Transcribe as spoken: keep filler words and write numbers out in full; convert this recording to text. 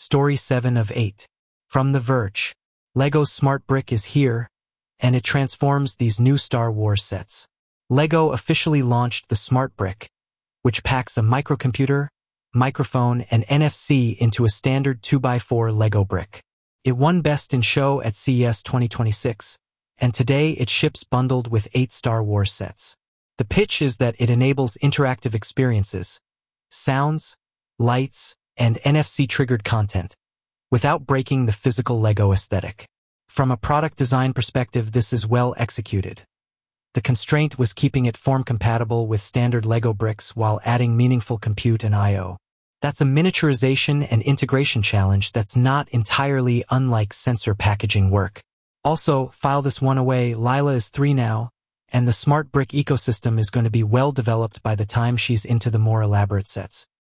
Story seven of eight. From The Verge. LEGO's Smart Brick is here, and it transforms these new Star Wars sets. LEGO officially launched the Smart Brick, which packs a microcomputer, microphone, and N F C into a standard two by four LEGO brick. It won Best in Show at C E S twenty twenty-six, and today it ships bundled with eight Star Wars sets. The pitch is that it enables interactive experiences, sounds, lights, and N F C-triggered content, without breaking the physical LEGO aesthetic. From a product design perspective, this is well executed. The constraint was keeping it form-compatible with standard LEGO bricks while adding meaningful compute and I O. That's a miniaturization and integration challenge that's not entirely unlike sensor packaging work. Also, file this one away, Lila is three now, and the Smart Brick ecosystem is going to be well developed by the time she's into the more elaborate sets.